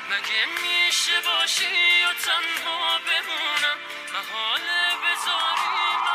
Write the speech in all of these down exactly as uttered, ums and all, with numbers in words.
مگه میشه باشی و تنها بمونم، محاله بذاری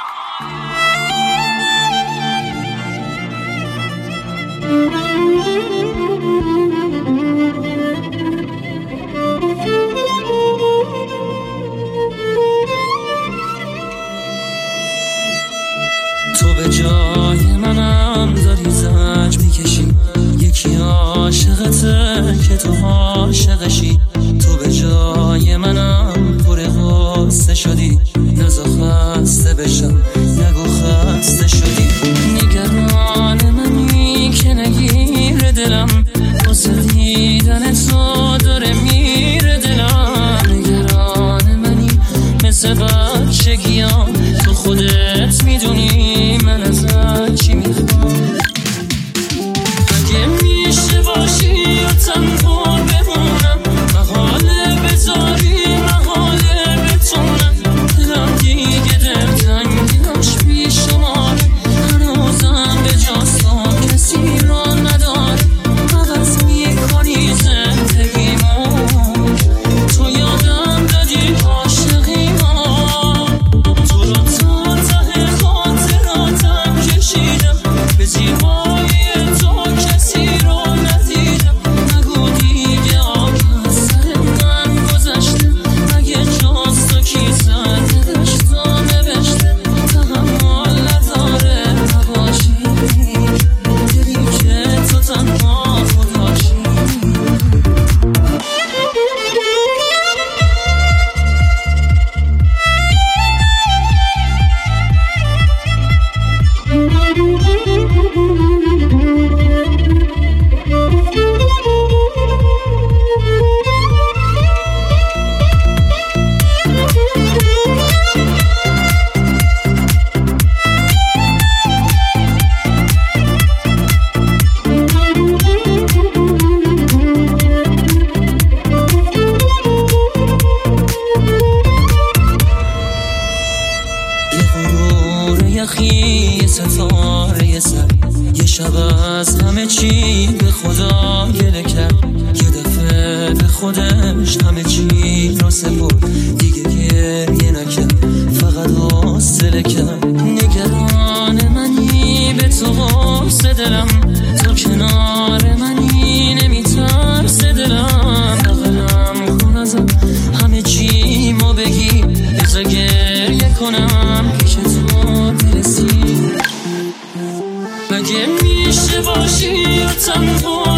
تو به جای منم داری زنج میکشی، یکی عاشقته که تو عاشقشی. تو به جای منم پر غصه شدی، نزا خسته بشم نگو خسته شدی. نگران منی که نگیره دلم، واسه دیدن تو داره میره دلم. نگران منی مثل بچگیام، تو خودت میدونی من ازت چی میخوام. اگه میشه باشی و تنها بمونم، محاله بذاری محاله بتونم. دلم دیگه دلتنگیاش بی شماره، هنوزم به جاست تو کسی را نداره. عوض میکنی زندگیمو، تو یادم دادی عاشقیمو. تو رو تا ته خاطراتم کشیدم، به زیبایی تو کسی رو ندیدم. نگو دیگه آب از سر من گذشته، اگه جز تو کی سر دشتا نوشته. تحمل نداره نباشی، دلی که تو تنها خداشی. یه ستاره سر، یه شب از همه چی به خدا گله کرد. یه دفعه به خودش همه چی رو سپرد، دیگه گریه نکرد فقط حوصله کرد. نگران منی به تو قرص دلم، تو کنار منی نمیترس دلم. بغلم کن ازم همه چی مو بگی، بذار گریه کنم پیش تو برسی. مگه میشه باشی و تنها